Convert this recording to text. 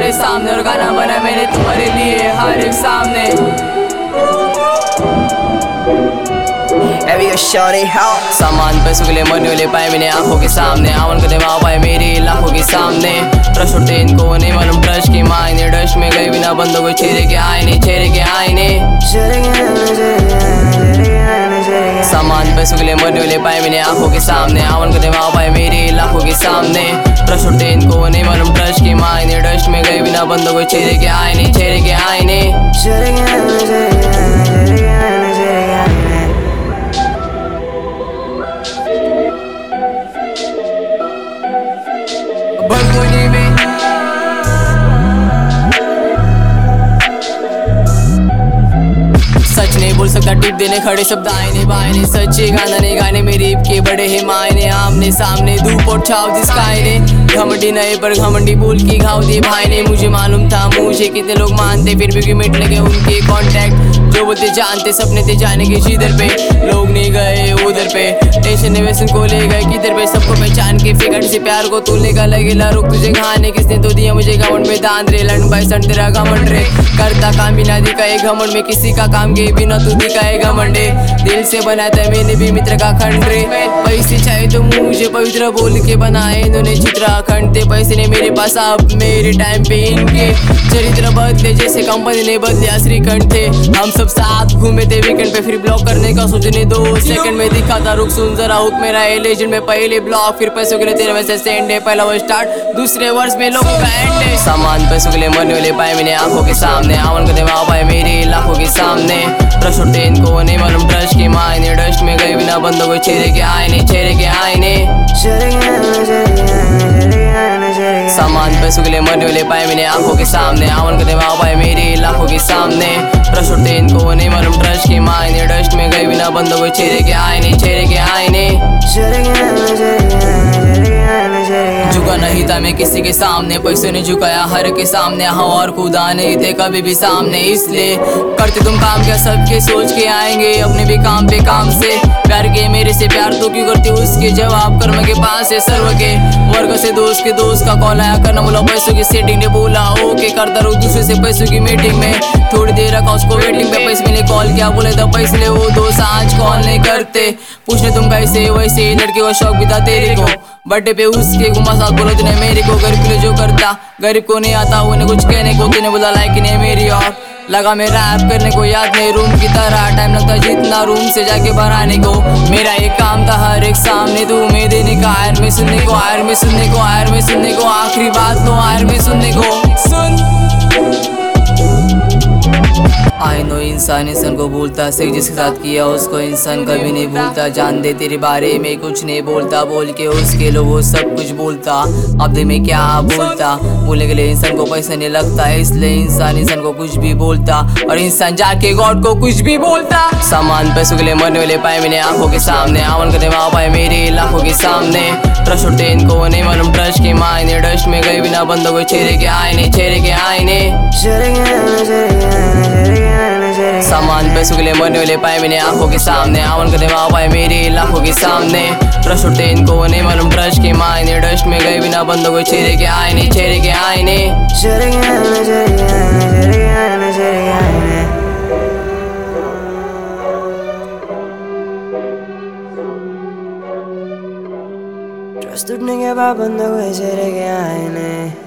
मेरे सामने और गाना बना मैंने तुम्हारे लिए हर एक सामने। सामान पैसों के लिए मरने वाले पाए मैंने आंखों के सामने। आवन कदे माँ पाए मेरे लाखों के सामने। ट्रस्ट उठते इनको नहीं मालूम ट्रस्ट की मायने। डस्ट में गए बिना बंदों को चेहरे के आईने, चेहरे के आईने। सामान पैसों के लिए मरने वाले पाए मैंने आंखों के सामने। आवन कदे माँ पाए मेरे लाखों के सामने। ट्रस्ट उठते इनको नहीं मालूम ट्रस्ट की मायने। डस्ट में गए बिना बंदों को चेहरे के आईने, चेहरे के आईने। बलगोनी में सच नहीं बोल सकता टिप देने खड़े शब्द आईने बायने। सच्चे गाना नहीं गाने मेरे ईब के बड़े हैं मायने। आमने सामने धूप और छाव जिसकाए ने। घमंडी नए पर घमंडी बोल की घाव दे भाई ने। मुझे मालूम था मुझे कितने लोग मानते फिर भी मिट लगे उनके कॉन्टैक्ट। जो बोलते जानते सपने थे जाने के जिधर पे लोग नहीं गए उधर पे। टेंशन ने वैसे को ले गए किधर पे सबको पहचान के फिकर से प्यार को तूने का लगेला रुक तुझे खाने किसने तो दिया मुझे घमंड में दान रे। लंड बाई सन तेरा घमंड रे। करता काम बिना दिखाए घमंड में किसी का काम के बिना तू दिखाए घमंडे। दिल से बनाता मैंने भी मित्र का खंड रे। पैसे चाहे तो मुझे पवित्र बोल के बनाए इन्होंने चित्रा खंड थे। पैसे ने मेरे पास अब मेरे टाइम पे इनके चरित्र बदले जैसे कंपनी ने बदले श्रीखंड थे। हम सब साथ घूमे थे वीकेंड पे फिर ब्लॉक करने का सोचने 2 सेकंड में दिखा था रुक सुन जरा हुक मेरा लेजेंड में पहले ब्लॉक फिर पैसों के लिए तेरे वैसे सेंड है। पहला वो स्टार्ट दूसरे वर्ष में लोगों का एंड है। सामान पैसों के लिए मरने वाले पाए मैंने आंखों के सामने। आवन कदे माँ पाए मेरे लाखों के सामने। ट्रस्ट उठते इनको नहीं मालूम ट्रस्ट की मायने। डस्ट में गए बिना बंदों को चेहरे के आईने, चेहरे के आईने। सामान पैसों के लिए मरने वाले पाए मैंने आंखों के सामने। आवन कदे माँ पाए मेरे लाखों के सामने। ट्रस्ट उठते इनको नहीं मालूम ट्रस्ट की मायने। डस्ट में गए बिना बंदों को चेहरे के आईने, चेहरे के आईने। झुका नहीं था मैं किसी के सामने। पैसों ने झुकाया हर के सामने। हाँ और खुदा नहीं थे कभी भी सामने। इसलिए करते तुम काम क्या सबके सोच के आएंगे अपने भी काम पे काम से। प्यार के मेरे से प्यार तो क्यों करती उसके जवाब कर्म के पास है सर्व के वर्ग से दोस्त के दोस्त का कॉल आया करना बोला पैसों की सेटिंग ने बोला ओके करता रहूं दूसरे से पैसों की मीटिंग में। थोड़ी देर रखा उसको वेटिंग पे पैसे मैंने कॉल किया बोले तो पैसे ले वो दोस्त आज कॉल नहीं करते। पूछने तुम कैसे वैसे लड़के को शौक भी था तेरे को। बर्थडे पे उसके घुमा साथ बोलो तूने मेरे को। गरीब के लिए जो करता गरीब को नहीं आता उन्हें कुछ कहने को। तूने बोला लाइक नहीं मेरी और लगा मेरा ऐप करने को याद नहीं रूम की तरह टाइम लगता जितना रूम से जाके बनाने को। मेरा एक काम था हर एक सामने तू में देने का आयर में सुनने को आयर में सुनने को आयर में सुनने को। आखिरी बात तो आयर में सुनने को सुन। आई नो इंसान को भूलता से जिसके साथ किया उसको इंसान कभी नहीं भूलता। जान दे तेरे बारे में कुछ नहीं बोलता बोल के उसके लोगों सब कुछ बोलता। अब दे में क्या बोलता बोलने के लिए इंसान को पैसा नहीं लगता। इसलिए इंसान को कुछ भी बोलता और इंसान जाके गॉड को कुछ भी बोलता। सामान पैसों के लिए मरने वाले पाए मैंने आंखों के सामने। आवन कदे माँ पाए मेरे लाखों के सामने। ट्रस्ट उठते इनको नहीं मालूम ट्रस्ट की मायने। डस्ट में गए बिना बंदों को चेहरे के आईने, चेहरे के आईने। सामान पैसों के लिए मरने वाले पाए मैंने आंखों के सामने। आवन कदे माँ पाए मेरे लाखों के सामने। ट्रस्ट उठते इनको नहीं मालूम ट्रस्ट की मायने। डस्ट में गए बिना बंदों को चेहरे के आईने, चेहरे के आईने। ट्रस्ट उठने के बाद बंदों को चेहरे के आईने।